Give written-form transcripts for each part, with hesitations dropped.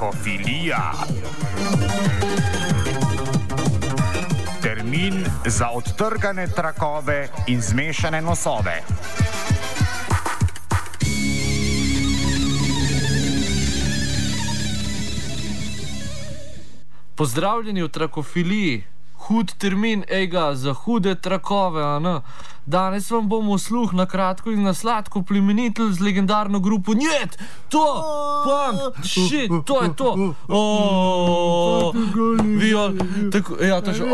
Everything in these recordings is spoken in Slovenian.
Trakofilija. Termin za odtrgane trakove in zmešane nosove. Pozdravljeni v Trakofiliji. Hud termin, ejga, za hude trakove, a ne? Danes vam bomo sluh na kratko in na sladko plemenitelj z legendarno grupo Njet! To! Punk! Shit! To je to! Viol! Tako, ja, to še...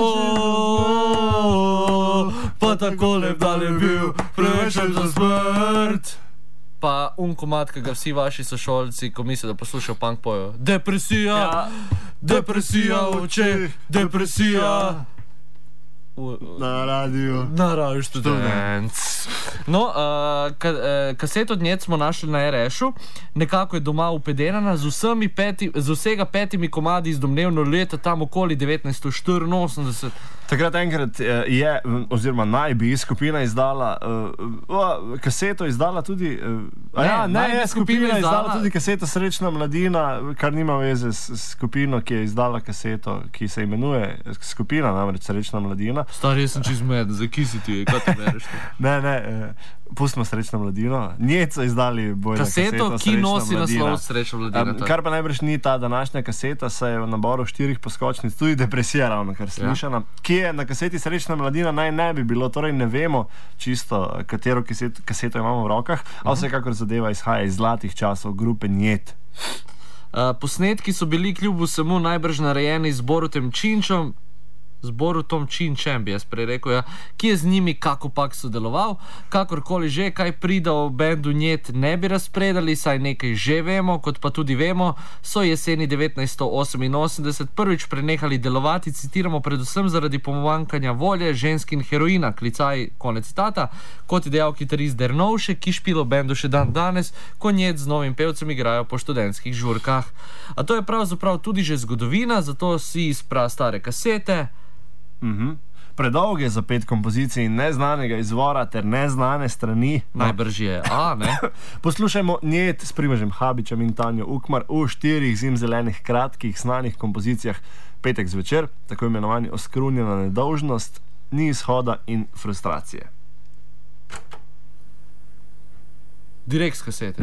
Pa takole vdal je bil, prevečem za smrt! Pa komad, ki ga vsi vaši sošolci, ko mislijo, da poslušajo punk, pojo. Depresija! Ja. Depresija v očeh! Depresija! Na radiju. Na radiju študent. No, kaseto od Njet smo našli na RS-u, nekako je doma upedenana z vsega 5 komadi iz domnevno leta, tam okoli 1984. Takrat enkrat je, oziroma naj bi skupina izdala, kaseto izdala tudi, skupina izdala tudi kaseto Srečna mladina, kar nima veze s skupino, ki je izdala kaseto, ki se imenuje skupina, namreč Srečna mladina. Stari, jaz sem čez med, zakaj si ti, kaj ti bereš? Ne, pustimo Srečno mladino. Njet so izdali bojna kaseto, ki nosi naslov Srečna mladina. Kar pa najbrž ni ta današnja kaseta, saj je v naboru 4 poskočnic tudi Depresija, ravno kar slišana, ki je na kaseti Srečna mladina naj ne bi bilo, torej ne vemo čisto, katero kaseto imamo v rokah, a vsekakor zadeva izhaja iz zlatih časov grupe Njet. Posnetki so bili kljub vsemu najbrž narejeni z Borutom Činčem, bi jaz prej rekel, ja, ki je z njimi kakopak sodeloval. Kakorkoli že, kaj prida o bendu Njet ne bi razpredali, saj nekaj že vemo, kot pa tudi vemo, so jeseni 1988 prvič prenehali delovati, citiramo, predvsem zaradi pomanjkanja volje, žensk in heroina, klicaj, konec citata, kot je dejal kitarist Dernovšek, ki špilo bendu še dan danes, ko Njet z novim pevcem igrajo po študentskih žurkah. A to je pravzaprav tudi že zgodovina, zato si iz prastare kasete. Predolge za 5 kompozicij neznanega izvora ter neznane strani. Najbrž je, ne? Poslušajmo Njet s Primožem Habičem in Tanjo Ukmar v 4 zimzelenih kratkih znanih kompozicijah Petek zvečer, tako imenovani Oskrunjena nedolžnost, Ni izhoda in Frustracije. Direkt s kasete.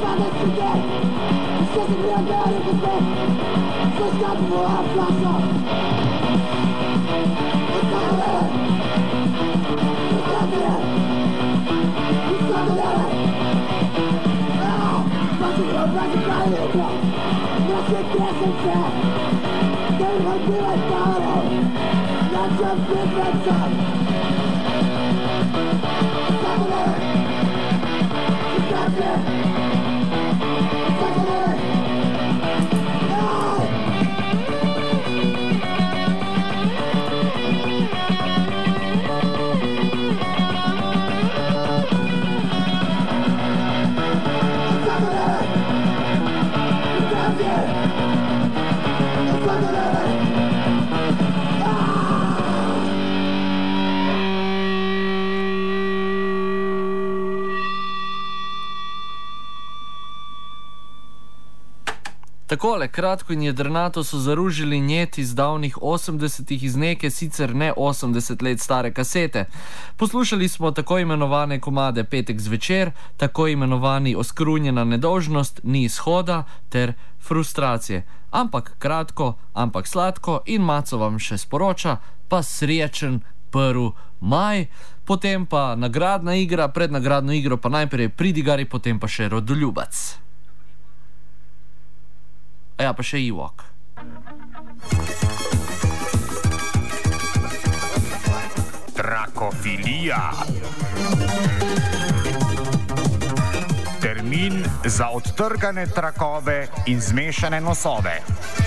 Takole, kratko in jedrnato so zaružili njet iz davnih 80-ih iz neke sicer ne 80 let stare kasete. Poslušali smo tako imenovane komade Petek zvečer, tako imenovani Oskrunjena nedolžnost, Ni izhoda ter Frustracije. Ampak kratko, ampak sladko in Maco vam še sporoča, pa srečen 1. maj, potem pa nagradna igra, pred nagradno igro pa najprej Pridigari, potem pa še Rodoljubac. Ja, pa še Ewok. Trakofilija. Termin za odtrgane trakove in zmešane nosove.